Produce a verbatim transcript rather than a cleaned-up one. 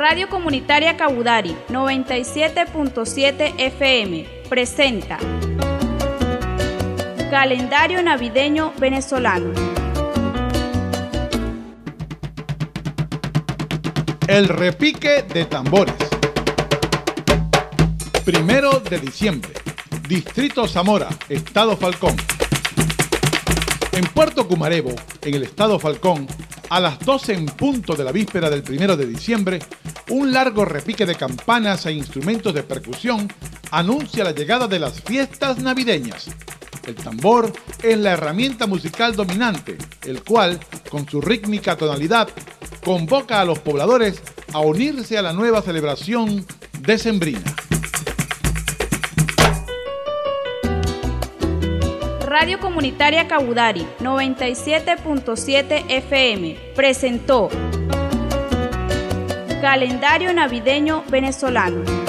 Radio Comunitaria Cabudari noventa y siete punto siete F M presenta Calendario Navideño Venezolano. El repique de tambores. Primero de diciembre, Distrito Zamora, Estado Falcón. En Puerto Cumarebo, en el Estado Falcón, a las doce en punto de la víspera del primero de diciembre, un largo repique de campanas e instrumentos de percusión anuncia la llegada de las fiestas navideñas. El tambor es la herramienta musical dominante, el cual, con su rítmica tonalidad, convoca a los pobladores a unirse a la nueva celebración decembrina. Radio Comunitaria Cabudari noventa y siete punto siete F M presentó Calendario Navideño Venezolano.